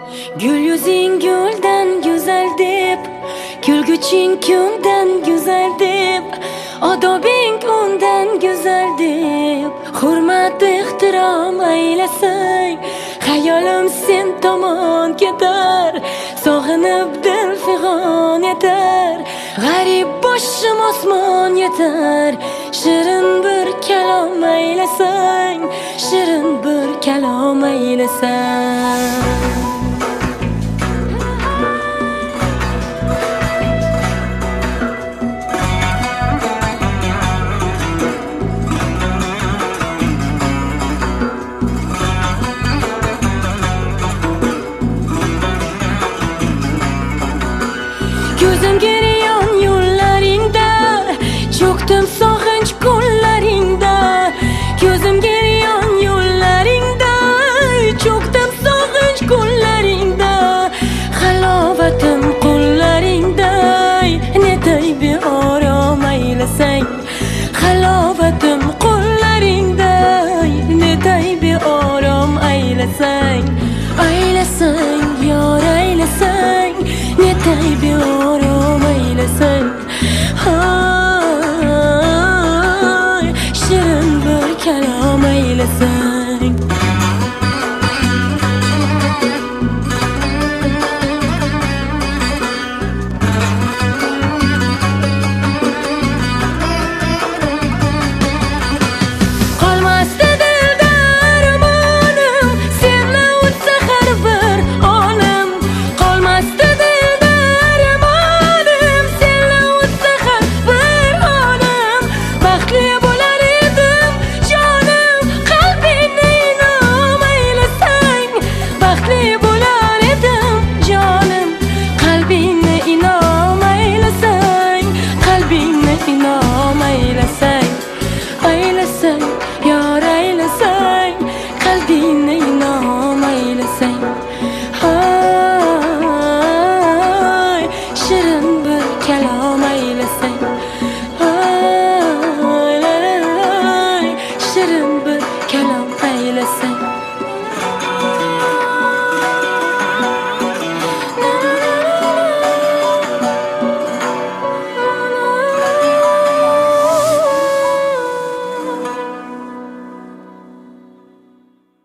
Gül yüzün gülden güzel deb, kulguching kundan güzel deb, odobing undan güzel deb, hurmat ehtirom aylasang, hayolim sen tomon ketar, sog'inib dil fig'on etar, g'arib boshim osmon yetar, shirin bir kalom aylasang, shirin bir kalom aylasang. Ko'zim geriyon yo'llaringda, cho'kdim sog'inch kunlaringda. Ko'zim geriyon yo'llaringda, cho'kdim sog'inch kunlaringda. Halovatim qo'llaringda, netay beorom aylasang. Halovatim qo'llaringda, netay beorom aylasang. Aylasang, yor aylasang, netay beorom aylasang.